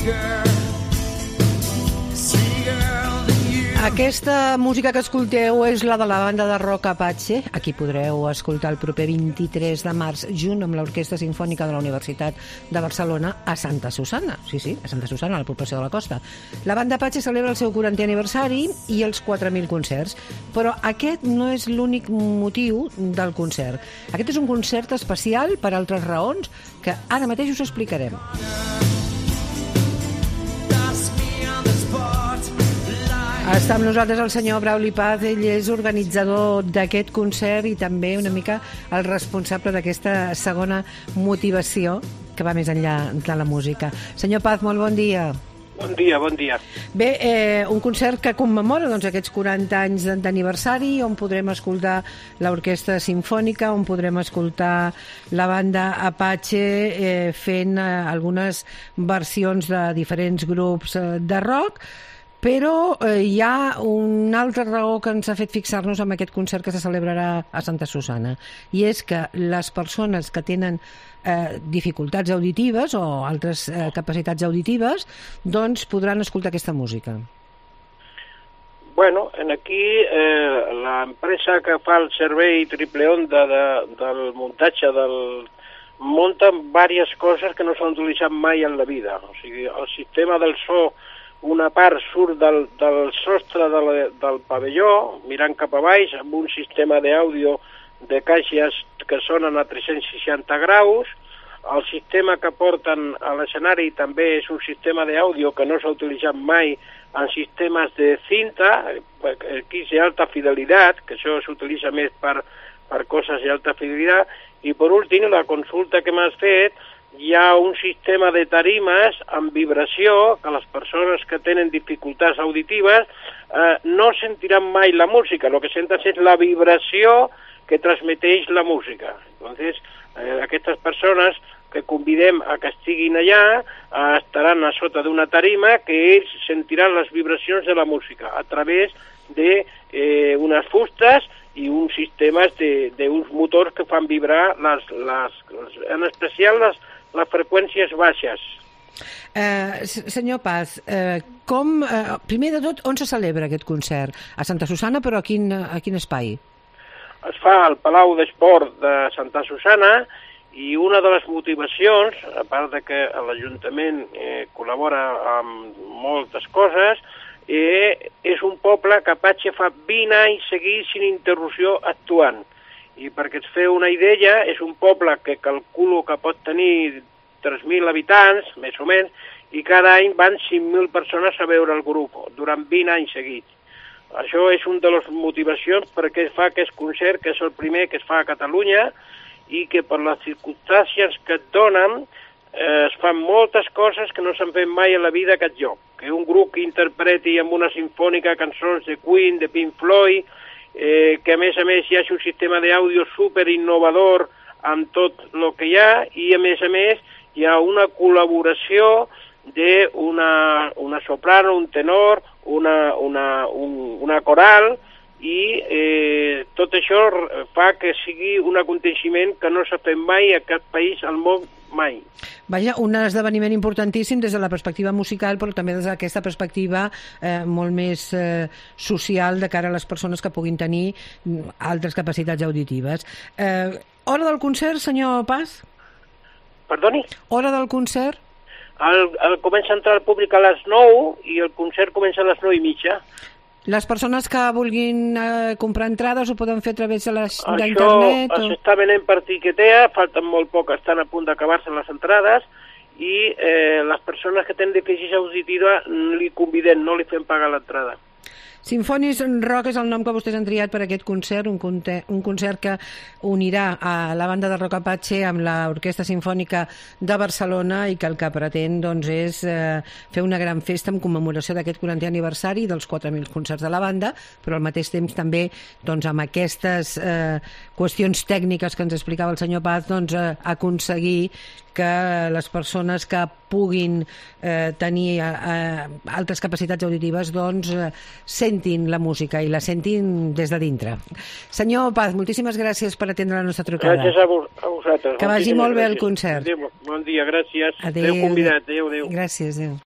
Aquesta música que escolteu és la de la banda de rock Apache. Aquí podreu escoltar el proper 23 de març, junt amb l'Orquestra Simfònica de la Universitat de Barcelona a Santa Susanna. Sí, a Santa Susanna, a la població de la costa. La banda Apache celebra el seu 40è aniversari i els 4.000 concerts. Però aquest no és l'únic motiu del concert. Aquest és un concert especial per altres raons que ara mateix us explicarem. Està amb nosaltres el senyor Brauli Paz, ell és organitzador d'aquest concert i també una mica el responsable d'aquesta segona motivació que va més enllà de la música. Senyor Paz, molt bon dia. Bon dia, bon dia. Bé, un concert que commemora aquests 40 anys d'aniversari, on podrem escoltar l'Orquestra Simfònica, on podrem escoltar la banda Apache fent algunes versions de diferents grups de rock. Però hi ha una altra raó que ens ha fet fixar-nos en aquest concert que se celebrarà a Santa Susanna, i és que les persones que tenen dificultats auditives o altres capacitats auditives doncs podran escoltar aquesta música. Bueno, aquí l'empresa que fa el servei triple onda del muntatge munta diverses coses que no s'han utilitzat mai en la vida. O sigui, el sistema del so, una part surt del sostre del pavelló, mirant cap a baix, amb un sistema d'àudio de caixes que sonen a 360 graus. El sistema que porten a l'escenari també és un sistema d'àudio que no s'ha utilitzat mai en sistemes de cinta, equips d'alta fidelitat, que això s'utilitza més per coses d'alta fidelitat. I per últim, la consulta que m'has fet, hi ha un sistema de tarimes amb vibració que les persones que tenen dificultats auditives no sentiran mai la música, el que senten és la vibració que transmeteix la música. Entonces, aquestes persones que convidem a que estiguin allà estaran a sota d'una tarima que ells sentiran les vibracions de la música a través d'unes fustes i uns sistemes d'uns motors que fan vibrar en especial les freqüències baixes. Senyor Paz, primer de tot, on se celebra aquest concert? A Santa Susanna, però a quin espai? Es fa al Palau d'Esport de Santa Susanna i una de les motivacions, a part de que l'Ajuntament col·labora amb moltes coses, és un poble que Apache fa 20 anys seguits sin interrupció actuant. I perquè es feu una idea, és un poble que calculo que pot tenir 3.000 habitants, més o menys, i cada any van 5.000 persones a veure el grup, durant 20 anys seguits. Això és una de les motivacions perquè es fa aquest concert, que és el primer que es fa a Catalunya, i que per les circumstàncies que et donen es fan moltes coses que no s'han fet mai a la vida a aquest lloc. Que un grup que interpreti amb una sinfònica cançons de Queen, de Pink Floyd, que a més hi ha un sistema d'àudio super innovador amb tot el que hi ha, i a més hi ha una col·laboració d'una soprano, un tenor, una coral, i tot això fa que sigui un aconteixement que no s'ha fet mai a cap país al món, mai. Vaja, un esdeveniment importantíssim des de la perspectiva musical, però també des d'aquesta perspectiva molt més social de cara a les persones que puguin tenir altres capacitats auditives. Hora del concert, senyor Paz? Perdoni? Hora del concert? Comença a entrar el públic a les 9 i el concert comença a les 9:30. Les persones que vulguin comprar entrades ho poden fer a través d'internet? Això s'està venent per Tiquetea, falten molt poc, estan a punt d'acabar-se les entrades, i les persones que tenen deficiència auditiva li convidem, no li fem pagar l'entrada. Sinfonis Rock és el nom que vostès han triat per aquest concert, un concert que unirà a la banda de rock Apache amb l'Orquestra Simfònica de Barcelona i que el que pretén és fer una gran festa en commemoració d'aquest 40è aniversari dels 4.000 concerts de la banda, però al mateix temps també amb aquestes qüestions tècniques que ens explicava el senyor Paz, aconseguir que les persones que puguin tenir altres capacitats auditives sentin la música i la sentin des de dintre. Senyor Paz, moltíssimes gràcies per atendre la nostra trucada. Gràcies a vosaltres. Que vagi molt bé el concert. Bon dia, gràcies. Adéu. Adéu, convidat. Adéu. Gràcies, adéu.